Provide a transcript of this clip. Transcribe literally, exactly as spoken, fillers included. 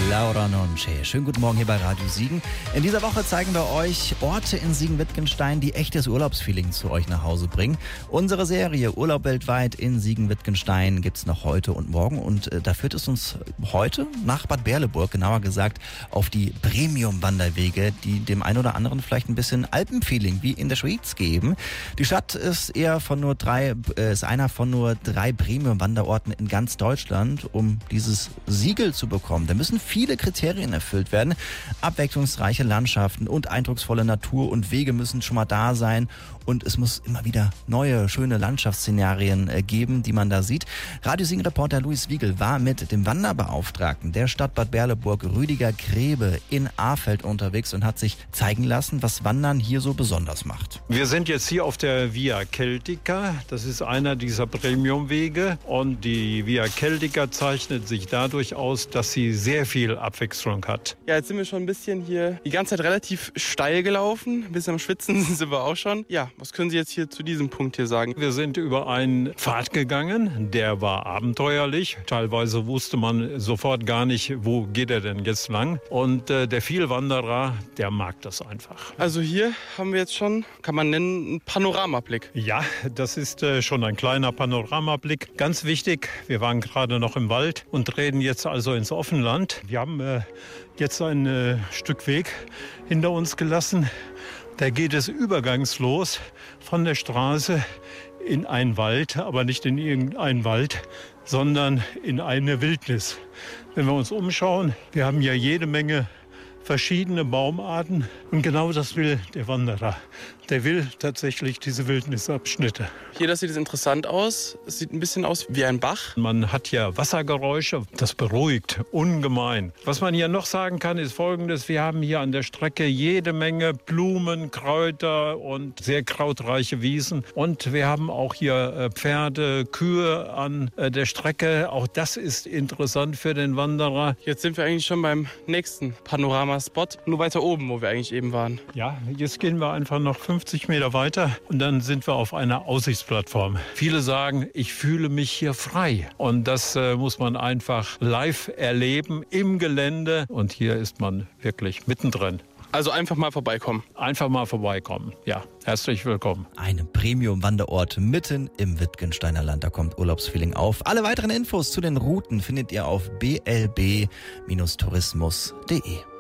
Laura Nonce. Schönen guten Morgen hier bei Radio Siegen. In dieser Woche zeigen wir euch Orte in Siegen-Wittgenstein, die echtes Urlaubsfeeling zu euch nach Hause bringen. Unsere Serie Urlaub weltweit in Siegen-Wittgenstein gibt's noch heute und morgen. Und äh, da führt es uns heute nach Bad Berleburg, genauer gesagt auf die Premium-Wanderwege, die dem einen oder anderen vielleicht ein bisschen Alpenfeeling wie in der Schweiz geben. Die Stadt ist eher von nur drei, äh, ist einer von nur drei Premium-Wanderorten in ganz Deutschland. Um dieses Siegel zu bekommen, da müssen viele Kriterien erfüllt werden. Abwechslungsreiche Landschaften und eindrucksvolle Natur und Wege müssen schon mal da sein. Und es muss immer wieder neue, schöne Landschaftsszenarien äh, geben, die man da sieht. Radio Siegen-Reporter Luis Wiegel war mit dem Wanderbeauftragten der Stadt Bad Berleburg, Rüdiger Grebe, in Afeld unterwegs und hat sich zeigen lassen, was Wandern hier so besonders macht. Wir sind jetzt hier auf der Via Celtica. Das ist einer dieser Premiumwege. Und die Via Celtica zeichnet sich dadurch aus, dass sie sehr viel Abwechslung hat. Ja, jetzt sind wir schon ein bisschen hier die ganze Zeit relativ steil gelaufen. Ein bisschen am Schwitzen sind wir auch schon. Ja, was können Sie jetzt hier zu diesem Punkt hier sagen? Wir sind über einen Pfad gegangen, der war abenteuerlich. Teilweise wusste man sofort gar nicht, wo geht er denn jetzt lang. Und äh, der Vielwanderer, der mag das einfach. Also hier haben wir jetzt schon, kann man nennen, einen Panoramablick. Ja, das ist äh, schon ein kleiner Panoramablick. Ganz wichtig, wir waren gerade noch im Wald und treten jetzt also ins Offenland. Wir haben äh, jetzt ein äh, Stück Weg hinter uns gelassen. Da geht es übergangslos von der Straße in einen Wald, aber nicht in irgendeinen Wald, sondern in eine Wildnis. Wenn wir uns umschauen, wir haben ja jede Menge verschiedene Baumarten und genau das will der Wanderer. Der will tatsächlich diese Wildnisabschnitte. Hier, das sieht es interessant aus. Es sieht ein bisschen aus wie ein Bach. Man hat ja Wassergeräusche, das beruhigt ungemein. Was man hier noch sagen kann, ist Folgendes. Wir haben hier an der Strecke jede Menge Blumen, Kräuter und sehr krautreiche Wiesen. Und wir haben auch hier Pferde, Kühe an der Strecke. Auch das ist interessant für den Wanderer. Jetzt sind wir eigentlich schon beim nächsten Panoramaspot. Nur weiter oben, wo wir eigentlich eben waren. Ja, jetzt gehen wir einfach noch fünfzig Meter weiter und dann sind wir auf einer Aussichtsplattform. Viele sagen, ich fühle mich hier frei. Und das äh, muss man einfach live erleben im Gelände. Und hier ist man wirklich mittendrin. Also einfach mal vorbeikommen. Einfach mal vorbeikommen, ja. Herzlich willkommen. Ein Premium-Wanderort mitten im Wittgensteiner Land. Da kommt Urlaubsfeeling auf. Alle weiteren Infos zu den Routen findet ihr auf b l b Bindestrich tourismus punkt d e.